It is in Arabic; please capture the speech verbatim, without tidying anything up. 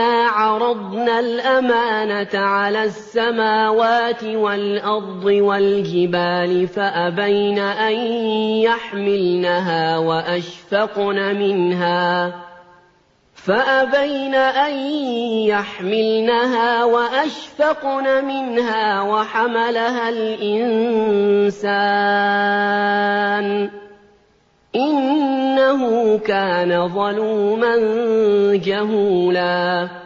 إِنَّا عَرَضْنَا الْأَمَانَةَ عَلَى السَّمَاوَاتِ وَالْأَرْضِ وَالْجِبَالِ فَأَبَيْنَ أَن يَحْمِلْنَهَا وَأَشْفَقْنَ مِنْهَا فَأَبَيْنَ أَن يَحْمِلْنَهَا وَأَشْفَقْنَ مِنْهَا وَحَمَلَهَا الْإِنسَانُ إِنَّهُ كَانَ ظَلُومًا جَهُولًا